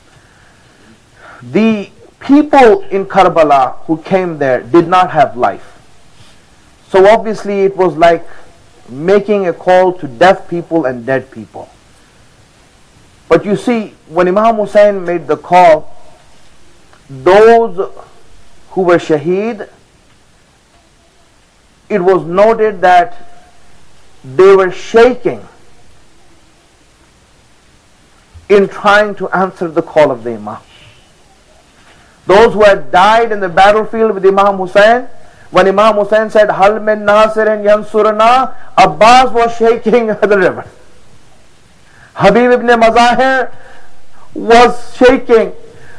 the people in Karbala who came there did not have life. So obviously it was like making a call to deaf people and dead people. But you see, when Imam Hussain made the call, those who were shaheed, it was noted that they were shaking in trying to answer the call of the Imam. Those who had died in the battlefield with Imam Hussain, when Imam Hussain said, Hal min Nasirin yansuruna, Abbas was shaking the river. Habib ibn Mazahir was shaking.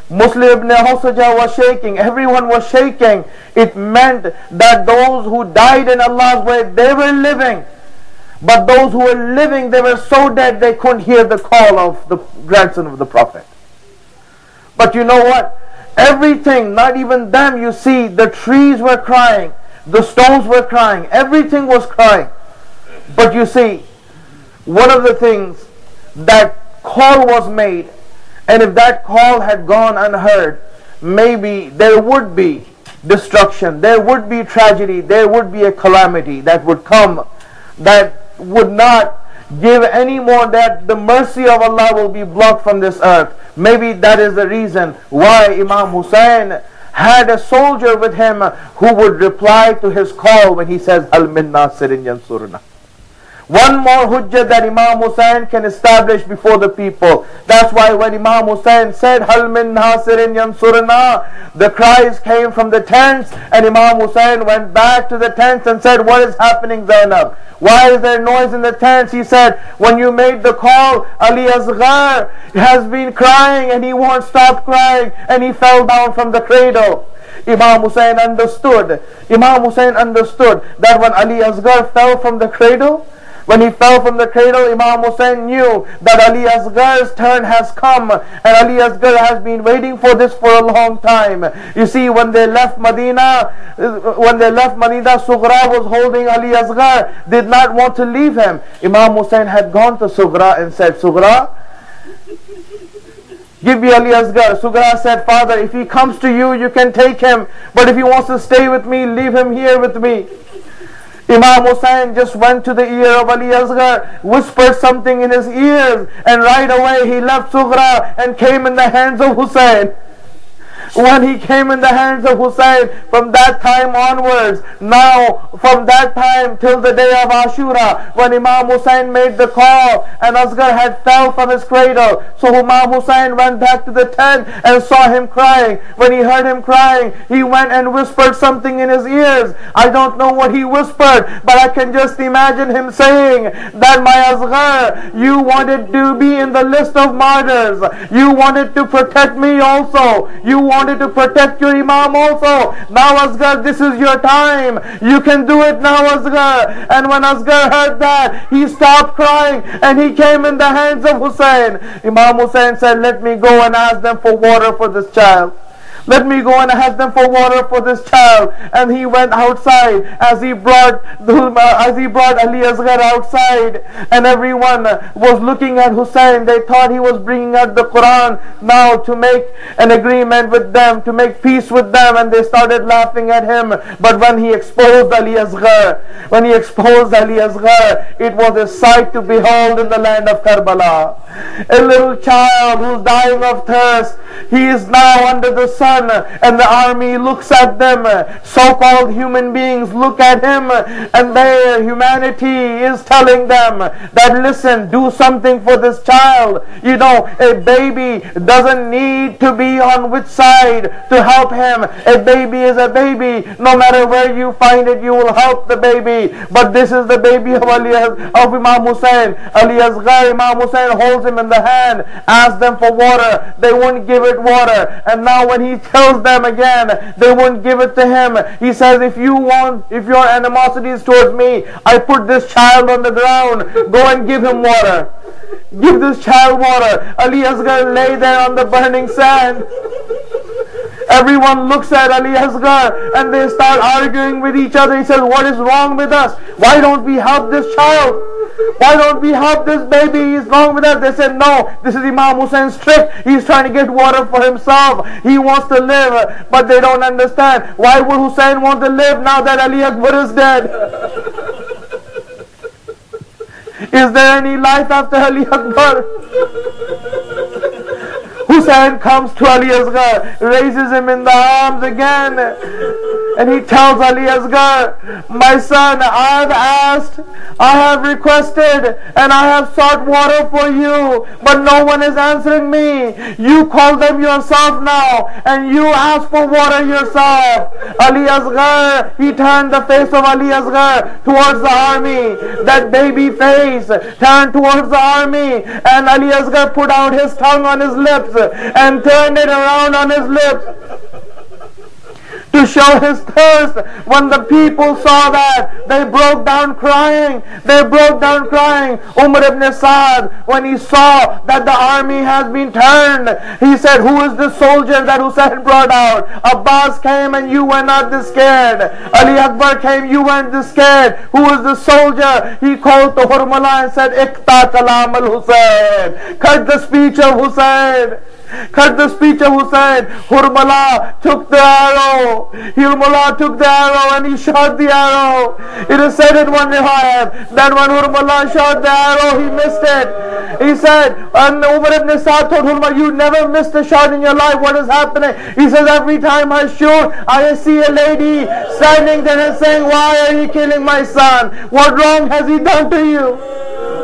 Muslim ibn Husajah was shaking. Everyone was shaking. It meant that those who died in Allah's way, they were living. But those who were living, they were so dead they couldn't hear the call of the grandson of the Prophet. But you know what? Everything, not even them, you see, the trees were crying, the stones were crying, everything was crying. But you see, one of the things, that call was made, and if that call had gone unheard, maybe there would be destruction, there would be tragedy, there would be a calamity that would come, that would not give any more, that the mercy of Allah will be blocked from this earth. Maybe that is the reason why Imam Hussein had a soldier with him who would reply to his call when he says, Hal min nasirin yansurna. One more hujjah that Imam Hussein can establish before the people. That's why when Imam Hussein said, Hal min nasirin yansurna, the cries came from the tents, and Imam Hussein went back to the tents and said, what is happening, Zainab? Why is there noise in the tents? He said, when you made the call, Ali Asghar has been crying and he won't stop crying, and he fell down from the cradle. Imam Hussein understood. Imam Hussein understood that when Ali Asghar fell from the cradle, when he fell from the cradle, Imam Hussein knew that Ali Asghar's turn has come, and Ali Asghar has been waiting for this for a long time. You see, when they left Medina, Sughra was holding Ali Asghar, did not want to leave him. Imam Hussein had gone to Sughra and said, Sughra, give me Ali Asghar. Sughra said, Father, if he comes to you, you can take him, but if he wants to stay with me, leave him here with me. Imam Hussein just went to the ear of Ali Asghar, whispered something in his ears, and right away he left Sughra and came in the hands of Hussein. When he came in the hands of Hussein, from that time onwards, now from that time till the day of Ashura, when Imam Hussein made the call and Asghar had fell from his cradle, so Imam Hussein went back to the tent and saw him crying. When he heard him crying, he went and whispered something in his ears. I don't know what he whispered, but I can just imagine him saying that, my Asghar, you wanted to be in the list of martyrs, you wanted to protect me also, you wanted to protect your Imam also. Now Asghar, this is your time. You can do it now, Asghar. And when Asghar heard that, he stopped crying and he came in the hands of Hussein. Imam Hussein said, let me go and ask them for water for this child. Let me go and ask them for water for this child. And he went outside as he brought Ali Asghar outside, and everyone was looking at Hussein. They thought he was bringing out the Quran now to make an agreement with them, to make peace with them, and they started laughing at him. But when he exposed Ali Asghar, it was a sight to behold in the land of Karbala. A little child who's dying of thirst, he is now under the sun, and the army looks at them. So-called human beings look at him, and their humanity is telling them that, listen, do something for this child. You know, a baby doesn't need to be on which side to help him. A baby is a baby. No matter where you find it, you will help the baby. But this is the baby of Imam Hussein. Ali Asghar, Imam Hussein holds him in the hand, asks them for water. They wouldn't give it water. And now when he tells them again, they wouldn't give it to him. He says, if your animosity is towards me, I put this child on the ground. Go and give him water. Give this child water. Ali Asghar lay there on the burning sand. Everyone looks at Ali Asghar and they start arguing with each other. He says, what is wrong with us? Why don't we help this child? Why don't we help this baby? He's wrong with us. They said, no, this is Imam Hussein's trick. He's trying to get water for himself. He wants to live, but they don't understand. Why would Hussein want to live now that Ali Akbar is dead? Is there any life after Ali Akbar? Hussein comes to Ali Asghar, raises him in the arms again. And he tells Ali Asghar, my son, I have asked, I have requested, and I have sought water for you, but no one is answering me. You call them yourself now, and you ask for water yourself. Ali Asghar, he turned the face of Ali Asghar towards the army. That baby face turned towards the army, and Ali Asghar put out his tongue on his lips and turned it around on his lips to show his thirst. When the people saw that, they broke down crying. They broke down crying. Umar ibn Saad, when he saw that the army has been turned, he said, who is the soldier that Hussein brought out? Abbas came and you were not this scared. Ali Akbar came, you weren't this scared. Who is the soldier? He called to Hurmala and said, Iqta kalam al-Hussein. Cut the speech of Hussein. Cut the speech of Hussein. Hurmala took the arrow. Hurmala took the arrow and he shot the arrow. It is said in one riwayat that when Hurmala shot the arrow, he missed it. He said, and Umar ibn Saad told Hurmala, you never missed a shot in your life. What is happening? He says, every time I shoot, I see a lady standing there and saying, why are you killing my son? What wrong has he done to you?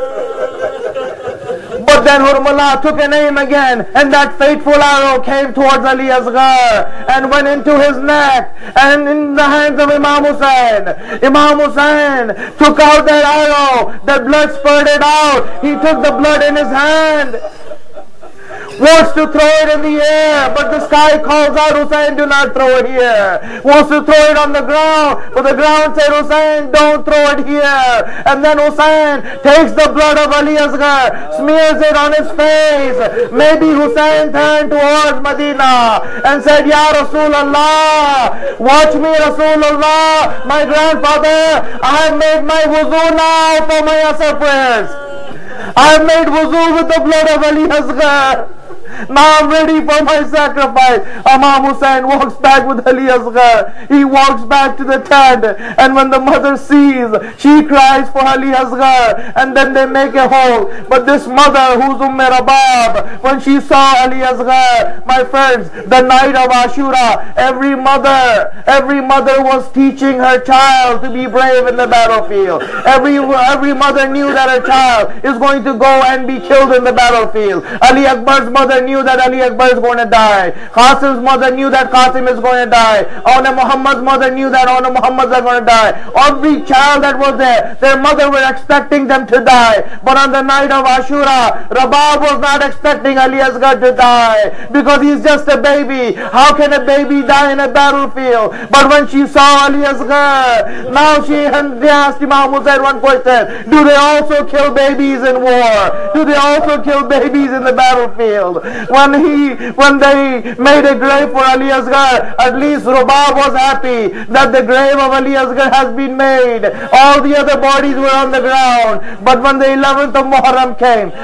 But then Hurmala took an aim again, and that fateful arrow came towards Ali Asghar and went into his neck and in the hands of Imam Hussein. Imam Hussein took out that arrow, the blood spurted out. He took the blood in his hand, wants to throw it in the air, but the sky calls out, Hussein, do not throw it here. Wants to throw it on the ground, but the ground said, Hussein, don't throw it here. And then Hussein takes the blood of Ali Asghar, smears it on his face. Maybe Hussein turned towards Medina and said, Ya Rasulullah, watch me, Rasulullah, my grandfather, I have made my wuzu now for my Asr prayers. I have made wuzu with the blood of Ali Asghar. Now I'm ready for my sacrifice. Imam Hussein walks back with Ali Asghar. He walks back to the tent, and when the mother sees, she cries for Ali Asghar, and then they make a hole. But this mother, who's Rabab, when she saw Ali Asghar, my friends, the night of Ashura, every mother was teaching her child to be brave in the battlefield. Every mother knew that her child is going to go and be killed in the battlefield. Ali Akbar's mother knew that Ali Akbar is going to die. Qasim's mother knew that Qasim is going to die. Awna Muhammad's mother knew that Awna Muhammad's are going to die. Every child that was there, their mother were expecting them to die. But on the night of Ashura, Rabab was not expecting Ali Asghar to die because he's just a baby. How can a baby die in a battlefield? But when she saw Ali Asghar, now they asked Imam Hussein one question: do they also kill babies in war? Do they also kill babies in the battlefield? When they made a grave for Ali Asghar, at least Rabab was happy that the grave of Ali Asghar has been made. All the other bodies were on the ground. But when the 11th of Muharram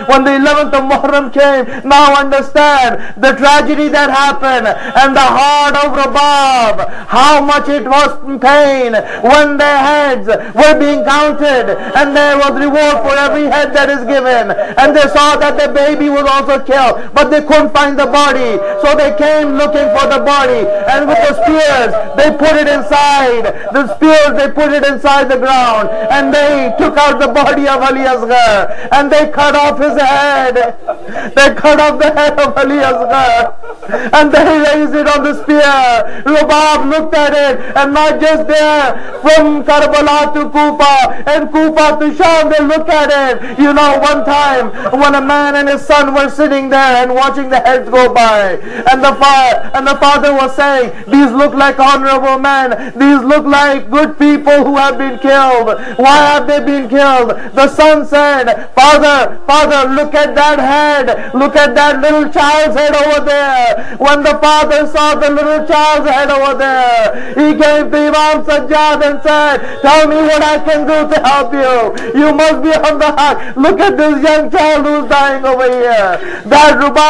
came, now understand the tragedy that happened and the heart of Rabab, how much it was pain when their heads were being counted and there was reward for every head that is given, and they saw that the baby was also killed, but they couldn't find the body, so they came looking for the body, and with the spears they put it inside the ground, and they took out the body of Ali Asghar and they cut off his head. They cut off the head of Ali Asghar and they raised it on the spear. Rabab looked at it, and not just there, from Karbala to Kufa and Kufa to Sham, they looked at it. You know, one time when a man and his son were sitting there and watching the heads go by, and the father was saying, these look like honorable men, these look like good people who have been killed. Why have they been killed? The son said, Father, look at that head, look at that little child's head over there. When the father saw the little child's head over there, he came to Imam Sajjad and said, tell me what I can do to help you. You must be on the haq. Look at this young child who's dying over here. That Rabab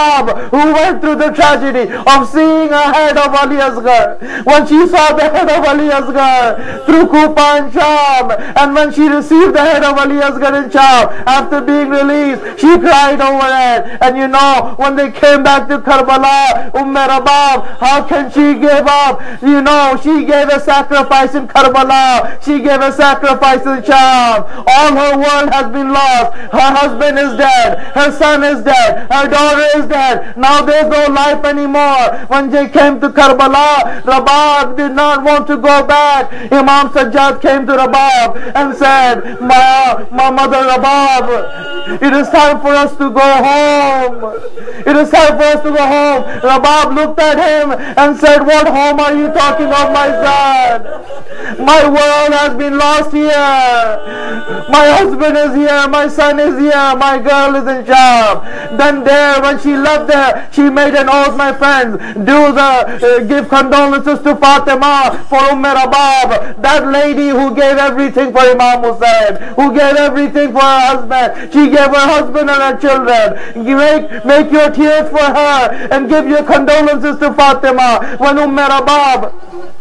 Rabab, who went through the tragedy of seeing a head of Ali Asghar. When she saw the head of Ali Asghar through Kufa and Sham, and when she received the head of Ali Asghar in Sham after being released, she cried over it. And you know, when they came back to Karbala, Rabab, how can she give up? You know, she gave a sacrifice in Karbala. She gave a sacrifice in Sham. All her world has been lost. Her husband is dead. Her son is dead. Her daughter is dead. Now there's no life anymore. When they came to Karbala, Rabab did not want to go back. Imam Sajjad came to Rabab and said, my mother Rabab, it is time for us to go home. It is time for us to go home. Rabab looked at him and said, what home are you talking of, my son? My world has been lost here. My husband is here. My son is here. My girl is in Sham. Then there, when she left there, she made an oath, my friends, give condolences to Fatima for Rabab, that lady who gave everything for Imam Hussain, who gave everything for her husband. She gave her husband and her children. Make your tears for her and give your condolences to Fatima. When Rabab,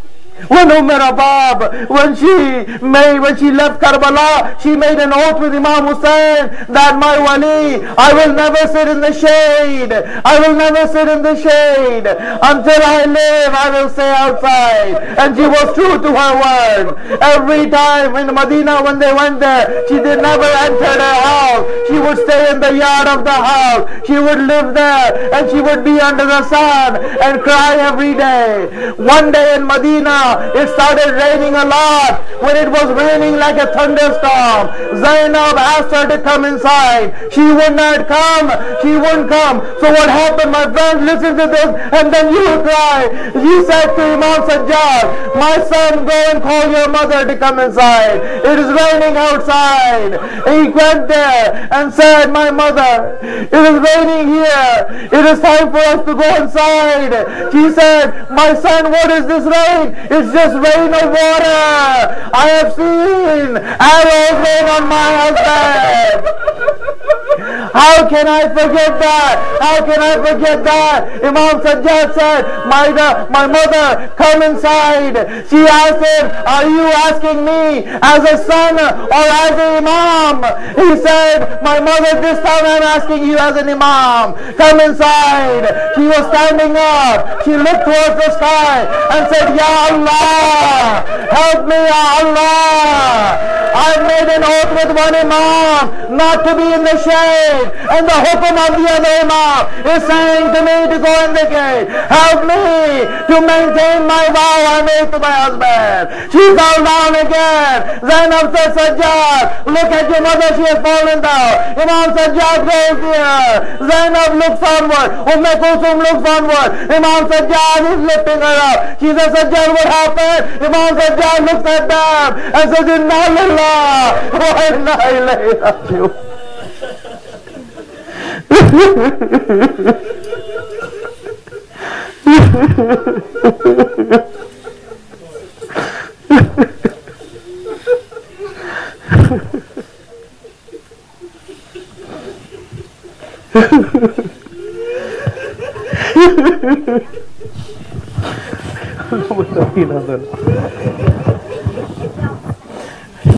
when she left Karbala, she made an oath with Imam Hussain that my wali, I will never sit in the shade. I will never sit in the shade. Until I live, I will stay outside. And she was true to her word. Every time in Medina when they went there, she did never enter their house. She would stay in the yard of the house. She would live there and she would be under the sun and cry every day. One day in Medina, it started raining a lot. When it was raining like a thunderstorm, Zainab asked her to come inside. She would not come. She wouldn't come. So what happened, my friends? Listen to this and then you will cry. She said to Imam Sajjad, my son, go and call your mother to come inside. It is raining outside. He went there and said, my mother, it is raining here. It is time for us to go inside. She said, my son, what is this rain? It's just rain of water. I have seen arrows rain on my husband. How can I forget that? How can I forget that? Imam Sajjad said, my mother, come inside. She asked him, are you asking me as a son or as an imam? He said, my mother, this time I'm asking you as an imam. Come inside. She was standing up. She looked towards the sky and said, Ya Allah, help me, Ya Allah. I've made an oath with one imam not to be in the shade, and the hukum of the other imam is saying to me to go in the shade. Help me to maintain my vow I made to my husband. She fell down again. Zainab said, Sajjad, look at your mother, she has fallen down. Imam Sajjad goes here. Zainab looks onward. Kulthum looks onward. Imam Sajjad is lifting her up. She says, Sajjad, what happened? Imam Sajjad looks at them and says, Inna lillah wa inna ilayhi raji'un.